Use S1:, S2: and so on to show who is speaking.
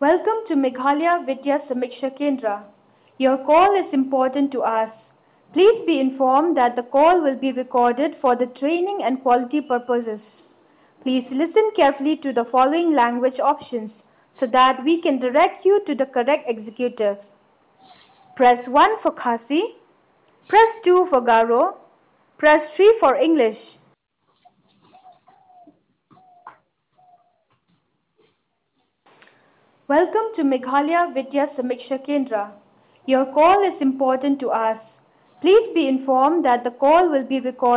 S1: Welcome to Meghalaya Vidya Samiksha Kendra. Your call is important to us. Please be informed that the call will be recorded for the training and quality purposes. Please listen carefully to the following language options so that we can direct you to the correct executive. Press 1 for Khasi, press 2 for Garo, press 3 for English. Welcome to Meghalaya Vidya Samiksha Kendra. Your call is important to us. Please be informed that the call will be recorded